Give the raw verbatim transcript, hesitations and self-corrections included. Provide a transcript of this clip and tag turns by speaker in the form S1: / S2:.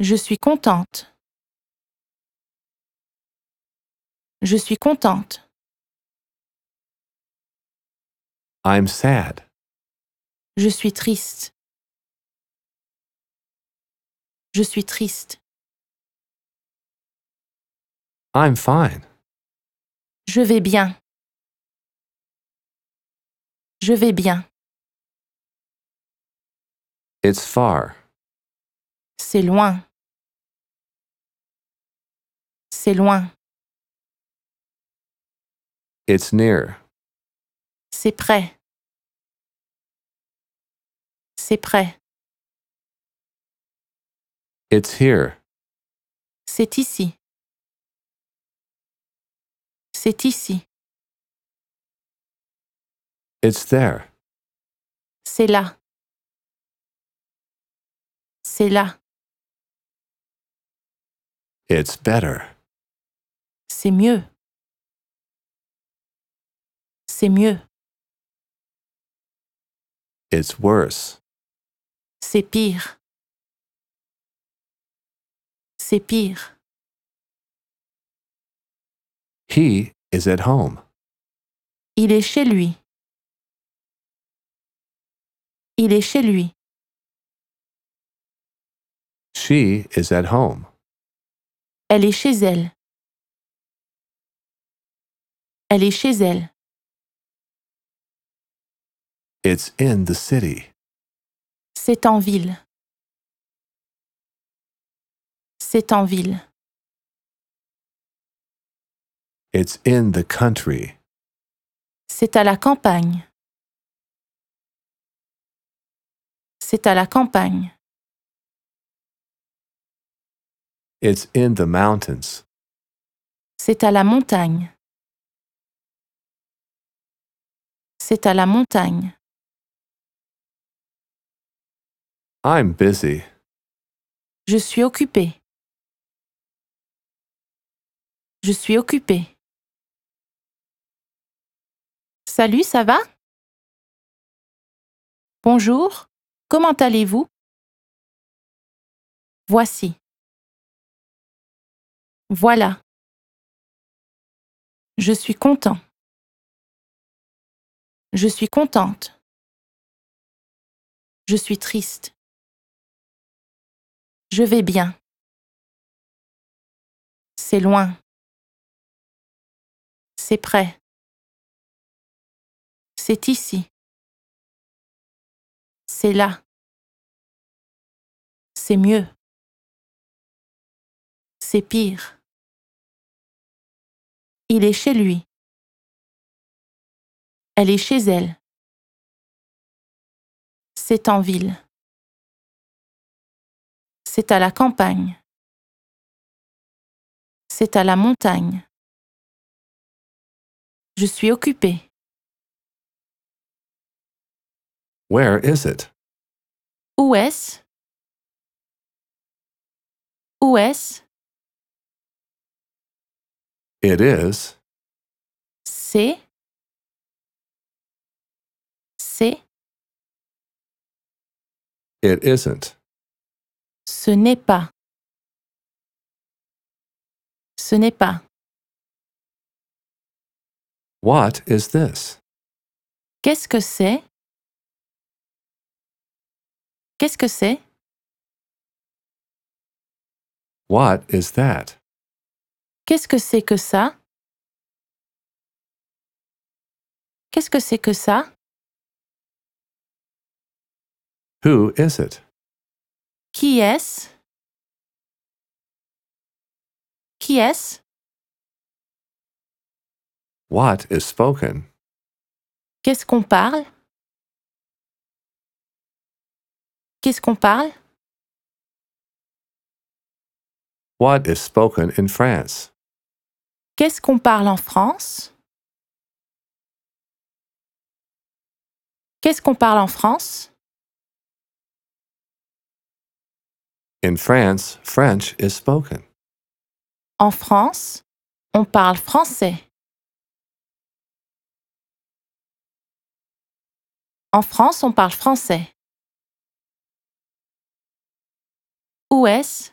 S1: Je suis contente. Je suis contente.
S2: I'm sad.
S1: Je suis triste. Je suis triste.
S2: I'm fine.
S1: Je vais bien. Je vais bien.
S2: It's far.
S1: C'est loin. C'est loin.
S2: It's near.
S1: C'est près. C'est près.
S2: It's here.
S1: C'est ici. C'est ici.
S2: It's there.
S1: C'est là. C'est là.
S2: It's better.
S1: C'est mieux. C'est mieux.
S2: It's worse.
S1: C'est pire. C'est pire.
S2: He is at home.
S1: Il est chez lui. Il est chez lui.
S2: She is at home.
S1: Elle est chez elle. Elle est chez elle.
S2: It's in the city.
S1: C'est en ville. C'est en ville.
S2: It's in the country.
S1: C'est à la campagne. C'est à la campagne.
S2: It's in the mountains.
S1: C'est à la montagne. C'est à la montagne.
S2: I'm busy.
S1: Je suis occupée. Je suis occupée. Salut, ça va? Bonjour, comment allez-vous? Voici. Voilà. Je suis content. Je suis contente. Je suis triste. Je vais bien. C'est loin. C'est près. C'est ici. C'est là. C'est mieux. C'est pire. Il est chez lui. Elle est chez elle. C'est en ville. C'est à la campagne. C'est à la montagne. Je suis occupée.
S2: Where is it?
S1: Où est-ce? Où est-ce?
S2: It is.
S1: C'est. C'est.
S2: It isn't.
S1: Ce n'est pas. Ce n'est pas.
S2: What is this?
S1: Qu'est-ce que c'est? Qu'est-ce que c'est?
S2: What is that?
S1: Qu'est-ce que c'est que ça? Qu'est-ce que c'est que ça?
S2: Who is it?
S1: Qui est-ce? Qui est-ce?
S2: What is spoken?
S1: Qu'est-ce qu'on parle? Qu'est-ce qu'on parle?
S2: What is spoken in France?
S1: Qu'est-ce qu'on parle en France? Qu'est-ce qu'on parle en France?
S2: In France, French is spoken.
S1: En France, on parle français. En France, on parle français. Où est-ce?